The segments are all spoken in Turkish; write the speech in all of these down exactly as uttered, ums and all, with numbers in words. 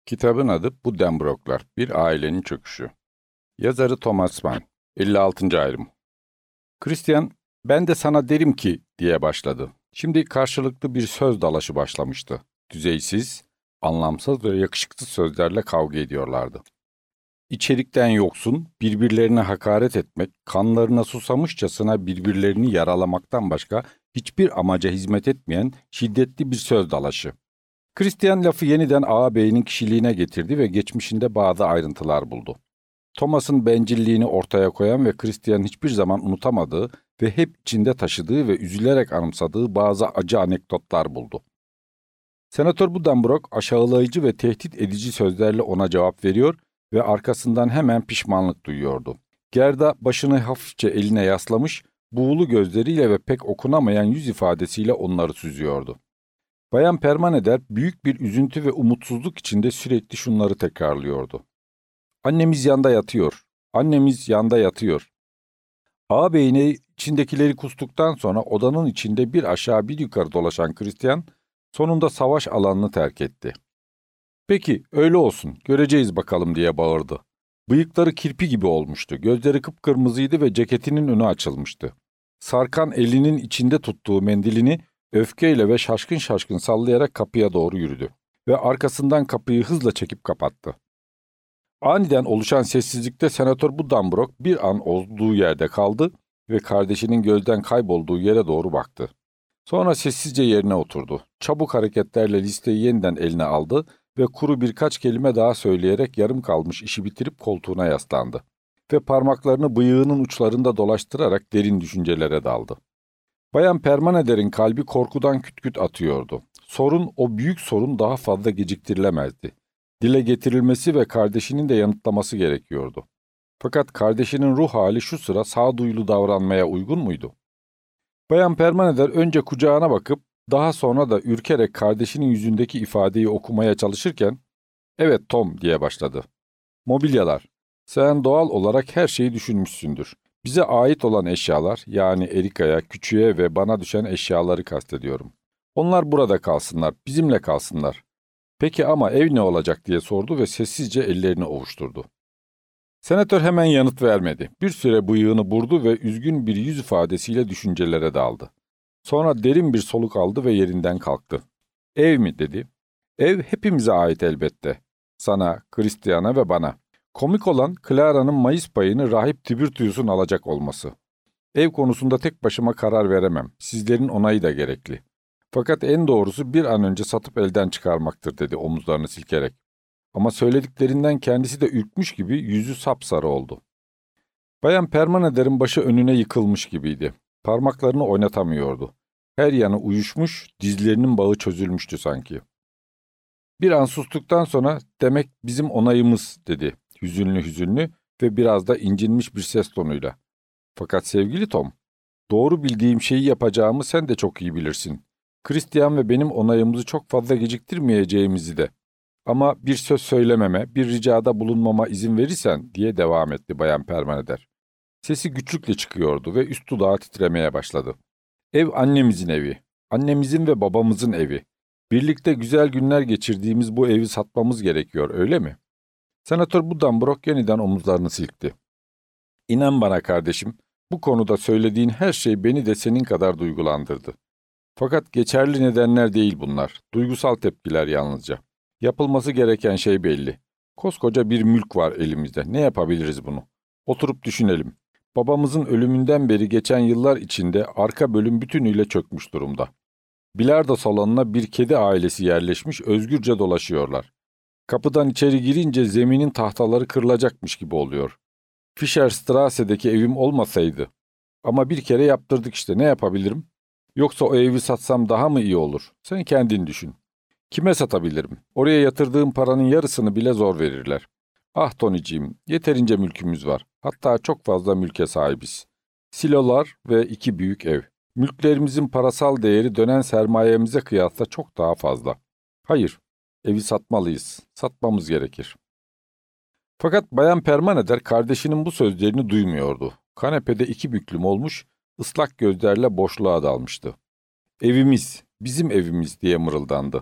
Kitabın adı Buddenbrooklar, Bir Ailenin Çöküşü. Yazarı Thomas Mann. elli altıncı ayrım. Christian, "Ben de sana derim ki" diye başladı. Şimdi karşılıklı bir söz dalaşı başlamıştı. Düzeysiz, anlamsız ve yakışıksız sözlerle kavga ediyorlardı. İçerikten yoksun, birbirlerine hakaret etmek, kanlarına susamışçasına birbirlerini yaralamaktan başka hiçbir amaca hizmet etmeyen şiddetli bir söz dalaşı. Christian lafı yeniden ağabeyinin kişiliğine getirdi ve geçmişinde bazı ayrıntılar buldu. Thomas'ın bencilliğini ortaya koyan ve Christian hiçbir zaman unutamadığı ve hep içinde taşıdığı ve üzülerek anımsadığı bazı acı anekdotlar buldu. Senatör Buddenbrook aşağılayıcı ve tehdit edici sözlerle ona cevap veriyor ve arkasından hemen pişmanlık duyuyordu. Gerda başını hafifçe eline yaslamış, buğulu gözleriyle ve pek okunamayan yüz ifadesiyle onları süzüyordu. Bayan Permaneder büyük bir üzüntü ve umutsuzluk içinde sürekli şunları tekrarlıyordu. "Annemiz yanda yatıyor. Annemiz yanda yatıyor." Ağabeyine içindekileri kustuktan sonra odanın içinde bir aşağı bir yukarı dolaşan Christian sonunda savaş alanını terk etti. "Peki, öyle olsun, göreceğiz bakalım" diye bağırdı. Bıyıkları kirpi gibi olmuştu, gözleri kıpkırmızıydı ve ceketinin önü açılmıştı. Sarkan elinin içinde tuttuğu mendilini öfkeyle ve şaşkın şaşkın sallayarak kapıya doğru yürüdü ve arkasından kapıyı hızla çekip kapattı. Aniden oluşan sessizlikte Senatör Buddenbrook bir an olduğu yerde kaldı ve kardeşinin gözden kaybolduğu yere doğru baktı. Sonra sessizce yerine oturdu. Çabuk hareketlerle listeyi yeniden eline aldı ve kuru birkaç kelime daha söyleyerek yarım kalmış işi bitirip koltuğuna yaslandı ve parmaklarını bıyığının uçlarında dolaştırarak derin düşüncelere daldı. Bayan Permaneder'in kalbi korkudan küt küt atıyordu. Sorun, o büyük sorun daha fazla geciktirilemezdi. Dile getirilmesi ve kardeşinin de yanıtlaması gerekiyordu. Fakat kardeşinin ruh hali şu sıra sağduyulu davranmaya uygun muydu? Bayan Permaneder önce kucağına bakıp daha sonra da ürkerek kardeşinin yüzündeki ifadeyi okumaya çalışırken "Evet Tom" diye başladı. "Mobilyalar. Sen doğal olarak her şeyi düşünmüşsündür. Bize ait olan eşyalar, yani Erika'ya, küçüğe ve bana düşen eşyaları kastediyorum. Onlar burada kalsınlar, bizimle kalsınlar. Peki ama ev ne olacak?" diye sordu ve sessizce ellerini ovuşturdu. Senatör hemen yanıt vermedi. Bir süre bıyığını burdu ve üzgün bir yüz ifadesiyle düşüncelere daldı. Sonra derin bir soluk aldı ve yerinden kalktı. "Ev mi?" dedi. "Ev hepimize ait elbette. Sana, Christian'a ve bana. Komik olan Clara'nın Mayıs payını Rahip Tiburtius'un alacak olması. Ev konusunda tek başıma karar veremem. Sizlerin onayı da gerekli. Fakat en doğrusu bir an önce satıp elden çıkarmaktır" dedi omuzlarını silkerek. Ama söylediklerinden kendisi de ürkmüş gibi yüzü sapsarı oldu. Bayan Permaneder'in başı önüne yıkılmış gibiydi. Parmaklarını oynatamıyordu. Her yanı uyuşmuş, dizlerinin bağı çözülmüştü sanki. Bir an sustuktan sonra "Demek bizim onayımız" dedi, hüzünlü hüzünlü ve biraz da incinmiş bir ses tonuyla. "Fakat sevgili Tom, doğru bildiğim şeyi yapacağımı sen de çok iyi bilirsin. Christian ve benim onayımızı çok fazla geciktirmeyeceğimizi de. Ama bir söz söylememe, bir ricada bulunmama izin verirsen" diye devam etti Bayan Permaneder. Sesi güçlükle çıkıyordu ve üst dudağı titremeye başladı. "Ev annemizin evi, annemizin ve babamızın evi. Birlikte güzel günler geçirdiğimiz bu evi satmamız gerekiyor, öyle mi?" Senatör Buddenbrook yeniden omuzlarını silkti. "İnan bana kardeşim, bu konuda söylediğin her şey beni de senin kadar duygulandırdı. Fakat geçerli nedenler değil bunlar, duygusal tepkiler yalnızca. Yapılması gereken şey belli. Koskoca bir mülk var elimizde, ne yapabiliriz bunu? Oturup düşünelim. Babamızın ölümünden beri geçen yıllar içinde arka bölüm bütünüyle çökmüş durumda. Bilardo salonuna bir kedi ailesi yerleşmiş, özgürce dolaşıyorlar. Kapıdan içeri girince zeminin tahtaları kırılacakmış gibi oluyor. Fischerstrasse'deki evim olmasaydı. Ama bir kere yaptırdık işte, ne yapabilirim? Yoksa o evi satsam daha mı iyi olur? Sen kendin düşün. Kime satabilirim? Oraya yatırdığım paranın yarısını bile zor verirler. Ah Toniciğim, yeterince mülkümüz var. Hatta çok fazla mülke sahibiz. Silolar ve iki büyük ev. Mülklerimizin parasal değeri dönen sermayemize kıyasla çok daha fazla. Hayır, evi satmalıyız. Satmamız gerekir." Fakat Bayan Permaneder kardeşinin bu sözlerini duymuyordu. Kanepede iki büklüm olmuş, ıslak gözlerle boşluğa dalmıştı. "Evimiz, bizim evimiz" diye mırıldandı.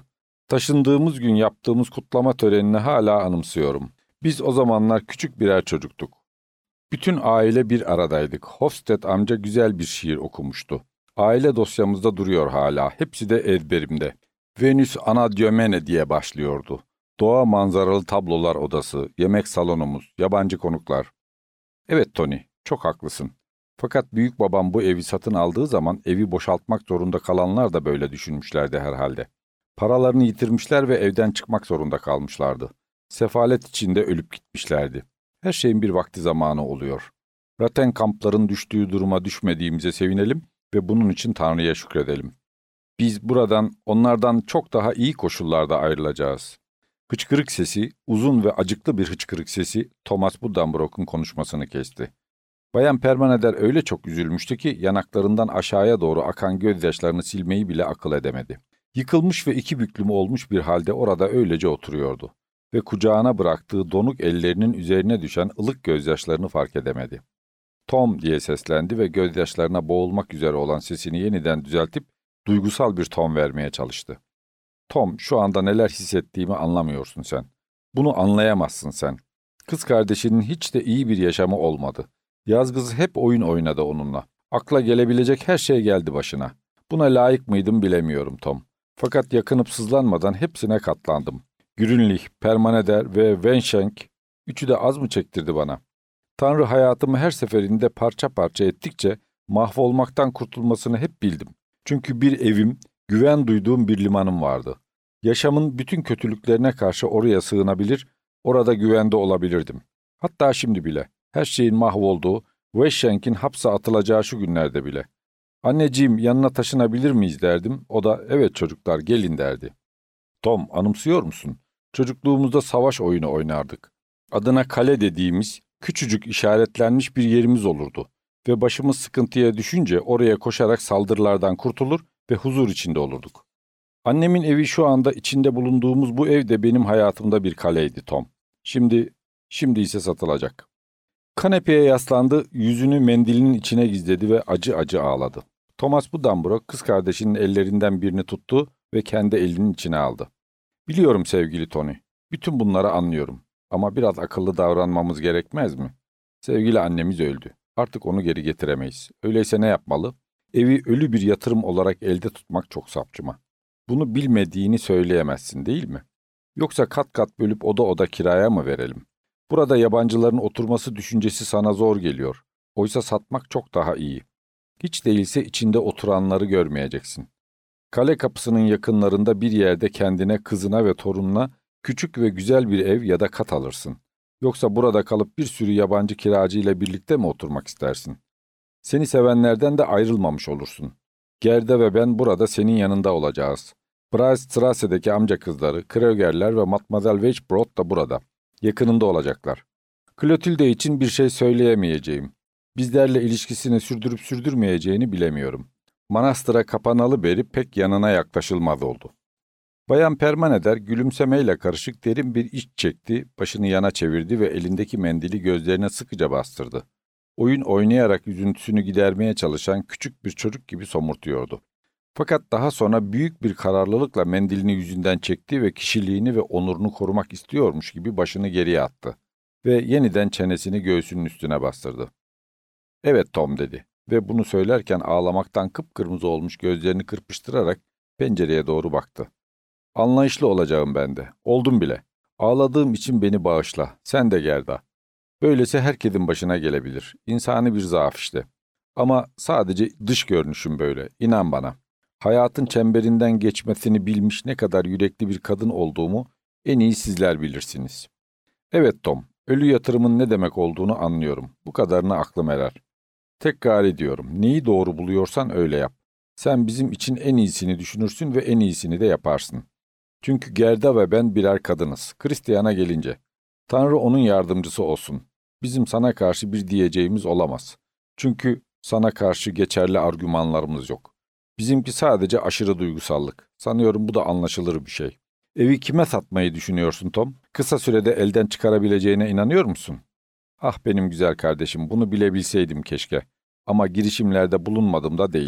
Taşındığımız gün yaptığımız kutlama törenini hala anımsıyorum. Biz o zamanlar küçük birer çocuktuk. Bütün aile bir aradaydık. Hofstede amca güzel bir şiir okumuştu. Aile dosyamızda duruyor hala. Hepsi de ezberimde. Venüs Anadyomene diye başlıyordu. Doğa manzaralı tablolar odası, yemek salonumuz, yabancı konuklar. Evet Tony, çok haklısın. Fakat büyük babam bu evi satın aldığı zaman evi boşaltmak zorunda kalanlar da böyle düşünmüşlerdi herhalde. Paralarını yitirmişler ve evden çıkmak zorunda kalmışlardı. Sefalet içinde ölüp gitmişlerdi. Her şeyin bir vakti zamanı oluyor. Ratenkampların düştüğü duruma düşmediğimize sevinelim ve bunun için Tanrı'ya şükredelim. Biz buradan, onlardan çok daha iyi koşullarda ayrılacağız. Hıçkırık sesi, uzun ve acıklı bir hıçkırık sesi Thomas Buddenbrook'un konuşmasını kesti. Bayan Permaneder öyle çok üzülmüştü ki yanaklarından aşağıya doğru akan gözyaşlarını silmeyi bile akıl edemedi. Yıkılmış ve iki büklüm olmuş bir halde orada öylece oturuyordu ve kucağına bıraktığı donuk ellerinin üzerine düşen ılık gözyaşlarını fark edemedi. "Tom" diye seslendi ve gözyaşlarına boğulmak üzere olan sesini yeniden düzeltip duygusal bir ton vermeye çalıştı. "Tom, şu anda neler hissettiğimi anlamıyorsun sen. Bunu anlayamazsın sen. Kız kardeşinin hiç de iyi bir yaşamı olmadı. Yazgızı hep oyun oynadı onunla. Akla gelebilecek her şey geldi başına. Buna layık mıydım bilemiyorum Tom. Fakat yakınıp sızlanmadan hepsine katlandım. Grünlich, Permaneder ve Wenschenk, üçü de az mı çektirdi bana? Tanrı hayatımı her seferinde parça parça ettikçe mahvolmaktan kurtulmasını hep bildim. Çünkü bir evim, güven duyduğum bir limanım vardı. Yaşamın bütün kötülüklerine karşı oraya sığınabilir, orada güvende olabilirdim. Hatta şimdi bile, her şeyin mahvolduğu, Weschenk'in hapse atılacağı şu günlerde bile. Anneciğim, yanına taşınabilir miyiz derdim, o da evet çocuklar gelin derdi. Tom, anımsıyor musun? Çocukluğumuzda savaş oyunu oynardık. Adına kale dediğimiz, küçücük işaretlenmiş bir yerimiz olurdu ve başımız sıkıntıya düşünce oraya koşarak saldırılardan kurtulur ve huzur içinde olurduk. Annemin evi şu anda içinde bulunduğumuz bu ev de benim hayatımda bir kaleydi Tom. Şimdi, şimdi ise satılacak. Kanepeye yaslandı, yüzünü mendilinin içine gizledi ve acı acı ağladı. Thomas Buddenbrook kız kardeşinin ellerinden birini tuttu ve kendi elinin içine aldı. Biliyorum sevgili Tony, bütün bunları anlıyorum. Ama biraz akıllı davranmamız gerekmez mi? Sevgili annemiz öldü. Artık onu geri getiremeyiz. Öyleyse ne yapmalı? Evi ölü bir yatırım olarak elde tutmak çok sapçıma. Bunu bilmediğini söyleyemezsin değil mi? Yoksa kat kat bölüp oda oda kiraya mı verelim? Burada yabancıların oturması düşüncesi sana zor geliyor. Oysa satmak çok daha iyi. Hiç değilse içinde oturanları görmeyeceksin. Kale kapısının yakınlarında bir yerde kendine, kızına ve torununa küçük ve güzel bir ev ya da kat alırsın. Yoksa burada kalıp bir sürü yabancı kiracı ile birlikte mi oturmak istersin? Seni sevenlerden de ayrılmamış olursun. Gerda ve ben burada senin yanında olacağız. Braustrasse'deki amca kızları, Krögerler ve Mademoiselle Weichbrot da burada. Yakınında olacaklar. Clotilde için bir şey söyleyemeyeceğim. Bizlerle ilişkisini sürdürüp sürdürmeyeceğini bilemiyorum. Manastıra kapanalı beri pek yanına yaklaşılmaz oldu. Bayan Permaneder gülümsemeyle karışık derin bir iç çekti, başını yana çevirdi ve elindeki mendili gözlerine sıkıca bastırdı. Oyun oynayarak üzüntüsünü gidermeye çalışan küçük bir çocuk gibi somurtuyordu. Fakat daha sonra büyük bir kararlılıkla mendilini yüzünden çekti ve kişiliğini ve onurunu korumak istiyormuş gibi başını geriye attı ve yeniden çenesini göğsünün üstüne bastırdı. "Evet Tom" dedi ve bunu söylerken ağlamaktan kıpkırmızı olmuş gözlerini kırpıştırarak pencereye doğru baktı. "Anlayışlı olacağım ben de. Oldum bile. Ağladığım için beni bağışla. Sen de Gerda. Böylesi herkesin başına gelebilir. İnsani bir zaaf işte. Ama sadece dış görünüşüm böyle. İnan bana. Hayatın çemberinden geçmesini bilmiş ne kadar yürekli bir kadın olduğumu en iyi sizler bilirsiniz. Evet Tom, ölü yatırımın ne demek olduğunu anlıyorum. Bu kadarını aklım erer. Tekrar ediyorum. Neyi doğru buluyorsan öyle yap. Sen bizim için en iyisini düşünürsün ve en iyisini de yaparsın. Çünkü Gerda ve ben birer kadınız. Christian'a gelince. Tanrı onun yardımcısı olsun. Bizim sana karşı bir diyeceğimiz olamaz. Çünkü sana karşı geçerli argümanlarımız yok. Bizimki sadece aşırı duygusallık. Sanıyorum bu da anlaşılır bir şey. Evi kime satmayı düşünüyorsun Tom? Kısa sürede elden çıkarabileceğine inanıyor musun? Ah benim güzel kardeşim, bunu bilebilseydim keşke. Ama girişimlerde bulunmadım da değil.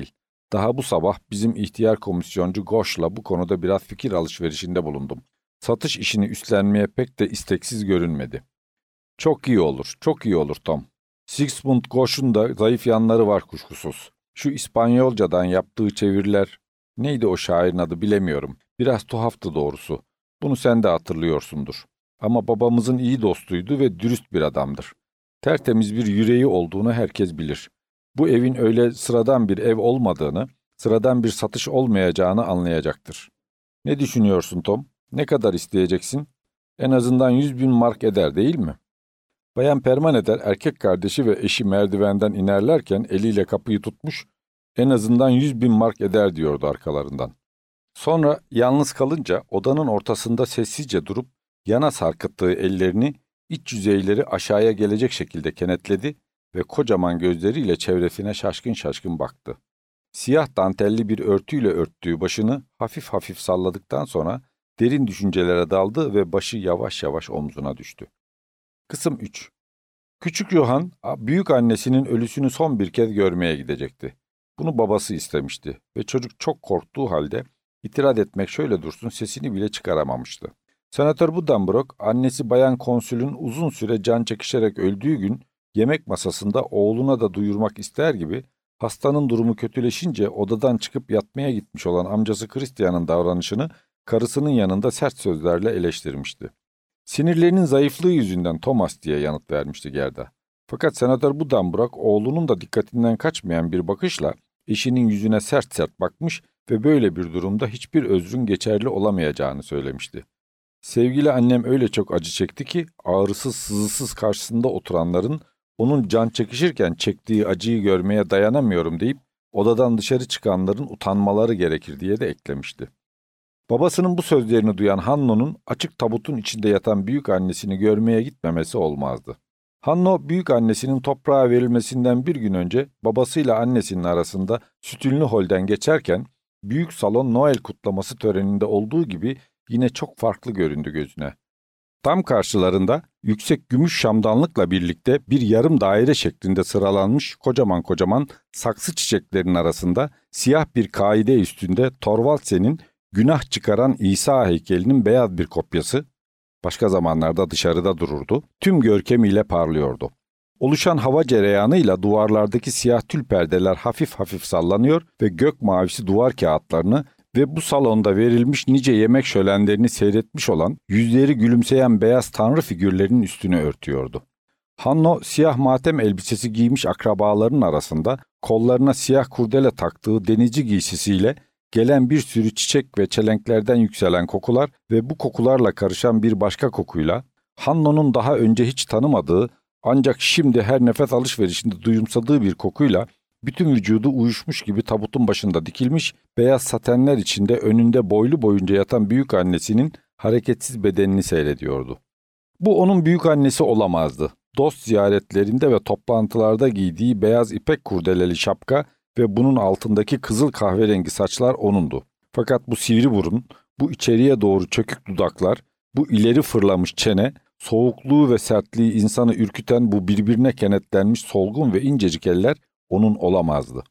Daha bu sabah bizim ihtiyar komisyoncu Goş'la bu konuda biraz fikir alışverişinde bulundum. Satış işini üstlenmeye pek de isteksiz görünmedi. Çok iyi olur, çok iyi olur Tom. Sigismund Goş'un da zayıf yanları var kuşkusuz. Şu İspanyolcadan yaptığı çeviriler, neydi o şairin adı bilemiyorum. Biraz tuhaftı doğrusu. Bunu sen de hatırlıyorsundur. Ama babamızın iyi dostuydu ve dürüst bir adamdır. Tertemiz bir yüreği olduğunu herkes bilir. Bu evin öyle sıradan bir ev olmadığını, sıradan bir satış olmayacağını anlayacaktır. Ne düşünüyorsun Tom? Ne kadar isteyeceksin? En azından yüz bin mark eder değil mi? Bayan Permaneder erkek kardeşi ve eşi merdivenden inerlerken eliyle kapıyı tutmuş, en azından yüz bin mark eder diyordu arkalarından. Sonra yalnız kalınca odanın ortasında sessizce durup yana sarkıttığı ellerini iç yüzeyleri aşağıya gelecek şekilde kenetledi ve kocaman gözleriyle çevresine şaşkın şaşkın baktı. Siyah dantelli bir örtüyle örttüğü başını hafif hafif salladıktan sonra derin düşüncelere daldı ve başı yavaş yavaş omzuna düştü. Kısım üç. Küçük Johann, büyük annesinin ölüsünü son bir kez görmeye gidecekti. Bunu babası istemişti ve çocuk çok korktuğu halde itiraz etmek şöyle dursun sesini bile çıkaramamıştı. Senatör Buddenbrook, annesi Bayan Konsül'ün uzun süre can çekişerek öldüğü gün yemek masasında oğluna da duyurmak ister gibi hastanın durumu kötüleşince odadan çıkıp yatmaya gitmiş olan amcası Christian'ın davranışını karısının yanında sert sözlerle eleştirmişti. Sinirlerinin zayıflığı yüzünden Thomas diye yanıt vermişti Gerda. Fakat Senatör Buddenbrook oğlunun da dikkatinden kaçmayan bir bakışla eşinin yüzüne sert sert bakmış ve böyle bir durumda hiçbir özrün geçerli olamayacağını söylemişti. Sevgili annem öyle çok acı çekti ki ağrısız sızısız karşısında oturanların onun can çekişirken çektiği acıyı görmeye dayanamıyorum deyip odadan dışarı çıkanların utanmaları gerekir diye de eklemişti. Babasının bu sözlerini duyan Hanno'nun açık tabutun içinde yatan büyük annesini görmeye gitmemesi olmazdı. Hanno, büyük annesinin toprağa verilmesinden bir gün önce babasıyla annesinin arasında Sütünlü Hol'den geçerken büyük salon Noel kutlaması töreninde olduğu gibi yine çok farklı göründü gözüne. Tam karşılarında yüksek gümüş şamdanlıkla birlikte bir yarım daire şeklinde sıralanmış kocaman kocaman saksı çiçeklerin arasında siyah bir kaide üstünde Thorvaldsen'in günah çıkaran İsa heykelinin beyaz bir kopyası, başka zamanlarda dışarıda dururdu, tüm görkemiyle parlıyordu. Oluşan hava cereyanıyla duvarlardaki siyah tül perdeler hafif hafif sallanıyor ve gök mavisi duvar kağıtlarını ve bu salonda verilmiş nice yemek şölenlerini seyretmiş olan yüzleri gülümseyen beyaz tanrı figürlerinin üstünü örtüyordu. Hanno siyah matem elbisesi giymiş akrabaların arasında kollarına siyah kurdele taktığı denizci giysisiyle gelen bir sürü çiçek ve çelenklerden yükselen kokular ve bu kokularla karışan bir başka kokuyla Hanno'nun daha önce hiç tanımadığı ancak şimdi her nefes alışverişinde duyumsadığı bir kokuyla bütün vücudu uyuşmuş gibi tabutun başında dikilmiş, beyaz satenler içinde önünde boylu boyunca yatan büyük annesinin hareketsiz bedenini seyrediyordu. Bu onun büyük annesi olamazdı. Dost ziyaretlerinde ve toplantılarda giydiği beyaz ipek kurdeleli şapka ve bunun altındaki kızıl kahverengi saçlar onundu. Fakat bu sivri burun, bu içeriye doğru çökük dudaklar, bu ileri fırlamış çene, soğukluğu ve sertliği insanı ürküten bu birbirine kenetlenmiş solgun ve incecik eller onun olamazdı.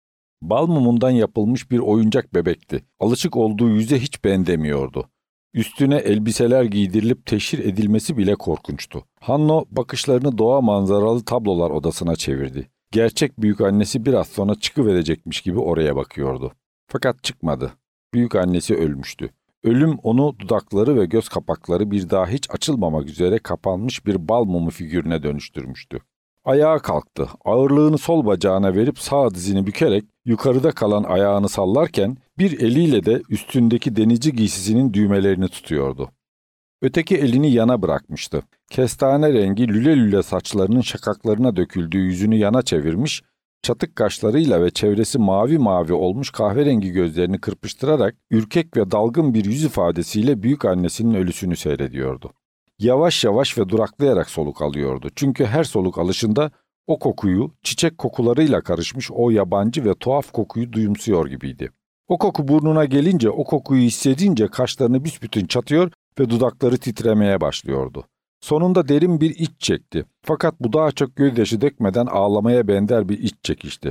Bal mumundan yapılmış bir oyuncak bebekti. Alışık olduğu yüze hiç benzemiyordu. Üstüne elbiseler giydirilip teşhir edilmesi bile korkunçtu. Hanno bakışlarını doğa manzaralı tablolar odasına çevirdi. Gerçek büyük annesi biraz sonra çıkıverecekmiş gibi oraya bakıyordu. Fakat çıkmadı. Büyük annesi ölmüştü. Ölüm onu dudakları ve göz kapakları bir daha hiç açılmamak üzere kapanmış bir bal mumu figürüne dönüştürmüştü. Ayağa kalktı. Ağırlığını sol bacağına verip sağ dizini bükerek yukarıda kalan ayağını sallarken bir eliyle de üstündeki denizci giysisinin düğmelerini tutuyordu. Öteki elini yana bırakmıştı. Kestane rengi lüle lüle saçlarının şakaklarına döküldüğü yüzünü yana çevirmiş, çatık kaşlarıyla ve çevresi mavi mavi olmuş kahverengi gözlerini kırpıştırarak ürkek ve dalgın bir yüz ifadesiyle büyük annesinin ölüsünü seyrediyordu. Yavaş yavaş ve duraklayarak soluk alıyordu. Çünkü her soluk alışında o kokuyu, çiçek kokularıyla karışmış o yabancı ve tuhaf kokuyu duyumsuyor gibiydi. O koku burnuna gelince, o kokuyu hissedince kaşlarını büsbütün çatıyor ve dudakları titremeye başlıyordu. Sonunda derin bir iç çekti. Fakat bu daha çok gözyaşı dökmeden ağlamaya benzer bir iç çekişti.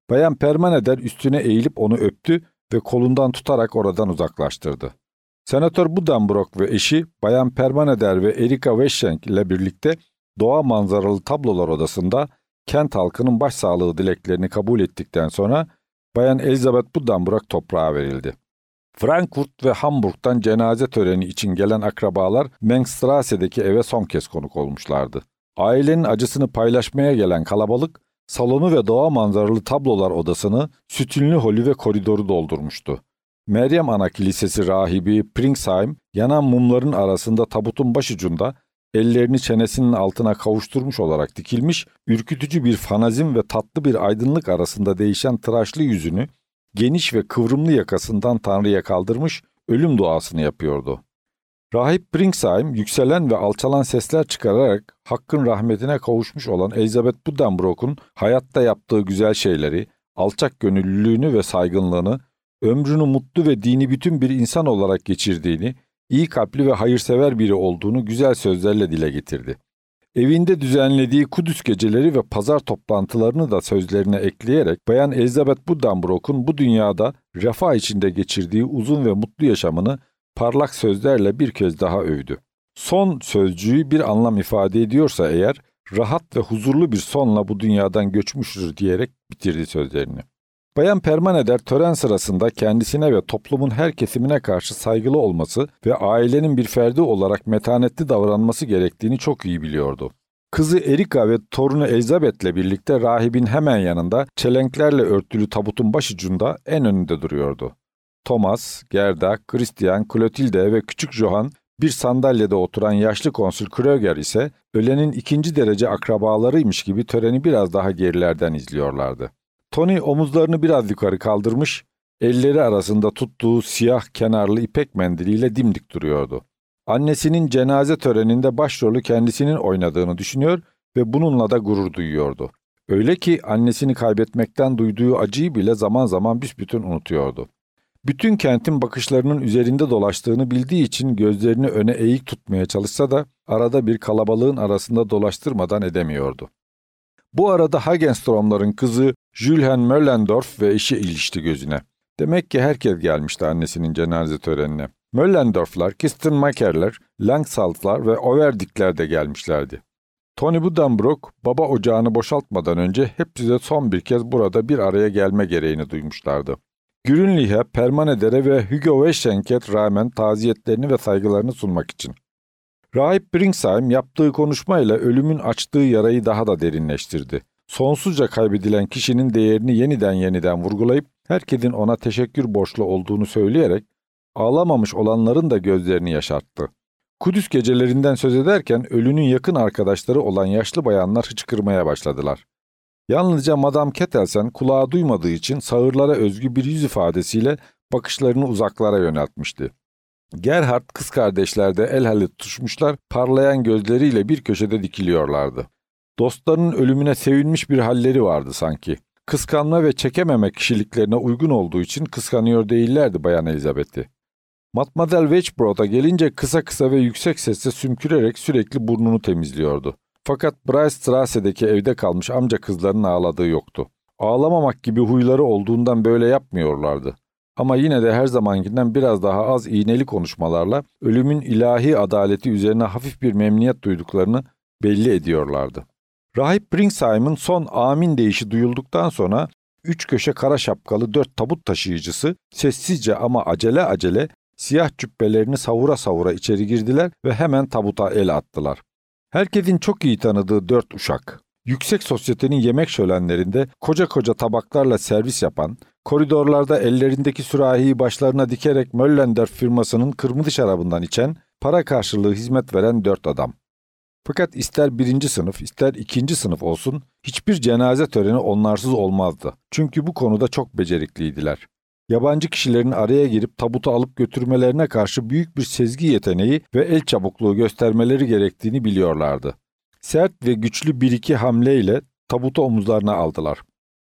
Bayan Permaneder üstüne eğilip onu öptü ve kolundan tutarak oradan uzaklaştırdı. Senatör Buddenbrook ve eşi Bayan Permaneder ve Erika Weschenk ile birlikte doğa manzaralı tablolar odasında kent halkının başsağlığı dileklerini kabul ettikten sonra Bayan Elizabeth Buddenbrook toprağa verildi. Frankfurt ve Hamburg'dan cenaze töreni için gelen akrabalar Mengstrasse'deki eve son kez konuk olmuşlardı. Ailenin acısını paylaşmaya gelen kalabalık, salonu ve doğa manzaralı tablolar odasını, sütunlu holü ve koridoru doldurmuştu. Meryem Ana Kilisesi rahibi Pringsheim, yanan mumların arasında tabutun başucunda, ellerini çenesinin altına kavuşturmuş olarak dikilmiş, ürkütücü bir fanazm ve tatlı bir aydınlık arasında değişen tıraşlı yüzünü, geniş ve kıvrımlı yakasından Tanrı'ya kaldırmış, ölüm duasını yapıyordu. Rahip Pringsheim, yükselen ve alçalan sesler çıkararak Hakk'ın rahmetine kavuşmuş olan Elizabeth Buddenbrook'un hayatta yaptığı güzel şeyleri, alçak gönüllülüğünü ve saygınlığını, ömrünü mutlu ve dini bütün bir insan olarak geçirdiğini, iyi kalpli ve hayırsever biri olduğunu güzel sözlerle dile getirdi. Evinde düzenlediği Kudüs geceleri ve pazar toplantılarını da sözlerine ekleyerek Bayan Elizabeth Buddenbrook'un bu dünyada refah içinde geçirdiği uzun ve mutlu yaşamını parlak sözlerle bir kez daha övdü. Son sözcüğü bir anlam ifade ediyorsa eğer, rahat ve huzurlu bir sonla bu dünyadan göçmüştür diyerek bitirdi sözlerini. Bayan Permaneder tören sırasında kendisine ve toplumun her kesimine karşı saygılı olması ve ailenin bir ferdi olarak metanetli davranması gerektiğini çok iyi biliyordu. Kızı Erika ve torunu Elizabeth'le birlikte rahibin hemen yanında çelenklerle örtülü tabutun başucunda en önünde duruyordu. Thomas, Gerda, Christian, Clotilde ve küçük Johann, bir sandalyede oturan yaşlı konsül Kröger ise ölenin ikinci derece akrabalarıymış gibi töreni biraz daha gerilerden izliyorlardı. Tony omuzlarını biraz yukarı kaldırmış, elleri arasında tuttuğu siyah kenarlı ipek mendiliyle dimdik duruyordu. Annesinin cenaze töreninde başrolü kendisinin oynadığını düşünüyor ve bununla da gurur duyuyordu. Öyle ki annesini kaybetmekten duyduğu acıyı bile zaman zaman büsbütün unutuyordu. Bütün kentin bakışlarının üzerinde dolaştığını bildiği için gözlerini öne eğik tutmaya çalışsa da arada bir kalabalığın arasında dolaştırmadan edemiyordu. Bu arada Hagenstrom'ların kızı Julien Möllendorf ve eşi ilişti gözüne. Demek ki herkes gelmişti annesinin cenaze törenine. Möllendorf'lar, Kistenmacher'ler, Langsalt'lar ve Overdik'ler de gelmişlerdi. Tony Buddenbrook, baba ocağını boşaltmadan önce hepsi son bir kez burada bir araya gelme gereğini duymuşlardı. Grünlich'e, Permaneder'e ve Hugo Weschenk'e rağmen taziyetlerini ve saygılarını sunmak için. Rahip Pringsheim yaptığı konuşmayla ölümün açtığı yarayı daha da derinleştirdi. Sonsuzca kaybedilen kişinin değerini yeniden yeniden vurgulayıp herkesin ona teşekkür borçlu olduğunu söyleyerek ağlamamış olanların da gözlerini yaşarttı. Kudüs gecelerinden söz ederken ölünün yakın arkadaşları olan yaşlı bayanlar hıçkırmaya başladılar. Yalnızca Madame Kettelsen kulağı duymadığı için sağırlara özgü bir yüz ifadesiyle bakışlarını uzaklara yöneltmişti. Gerhard kız kardeşler de el ele tutuşmuşlar, parlayan gözleriyle bir köşede dikiliyorlardı. Dostlarının ölümüne sevinmiş bir halleri vardı sanki. Kıskanma ve çekememe kişiliklerine uygun olduğu için kıskanıyor değillerdi Bayan Elizabeth'i. Mademoiselle Weichbrod'a gelince kısa kısa ve yüksek sesle sümkürerek sürekli burnunu temizliyordu. Fakat Breitstrasse'deki evde kalmış amca kızlarının ağladığı yoktu. Ağlamamak gibi huyları olduğundan böyle yapmıyorlardı. Ama yine de her zamankinden biraz daha az iğneli konuşmalarla ölümün ilahi adaleti üzerine hafif bir memnuniyet duyduklarını belli ediyorlardı. Rahip Pringsheim'ın son amin deyişi duyulduktan sonra üç köşe kara şapkalı dört tabut taşıyıcısı sessizce ama acele acele siyah cübbelerini savura savura içeri girdiler ve hemen tabuta el attılar. Herkesin çok iyi tanıdığı dört uşak, yüksek sosyetenin yemek şölenlerinde koca koca tabaklarla servis yapan, koridorlarda ellerindeki sürahiyi başlarına dikerek Möllendorf firmasının kırmızı şarabından içen, para karşılığı hizmet veren dört adam. Fakat ister birinci sınıf, ister ikinci sınıf olsun, hiçbir cenaze töreni onlarsız olmazdı. Çünkü bu konuda çok becerikliydiler. Yabancı kişilerin araya girip tabutu alıp götürmelerine karşı büyük bir sezgi yeteneği ve el çabukluğu göstermeleri gerektiğini biliyorlardı. Sert ve güçlü bir iki hamleyle tabutu omuzlarına aldılar.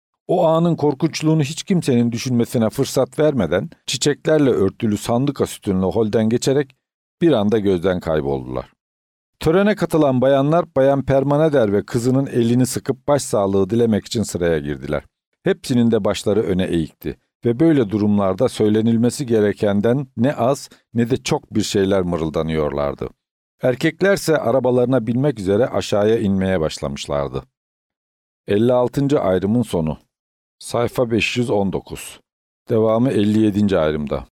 O anın korkunçluğunu hiç kimsenin düşünmesine fırsat vermeden çiçeklerle örtülü sandıka sütunlu holden geçerek bir anda gözden kayboldular. Törene katılan bayanlar Bayan Permaneder ve kızının elini sıkıp başsağlığı dilemek için sıraya girdiler. Hepsinin de başları öne eğikti ve böyle durumlarda söylenilmesi gerekenden ne az ne de çok bir şeyler mırıldanıyorlardı. Erkeklerse arabalarına binmek üzere aşağıya inmeye başlamışlardı. elli altıncı ayrımın sonu. Sayfa beş yüz on dokuz. Devamı elli yedinci ayrımda.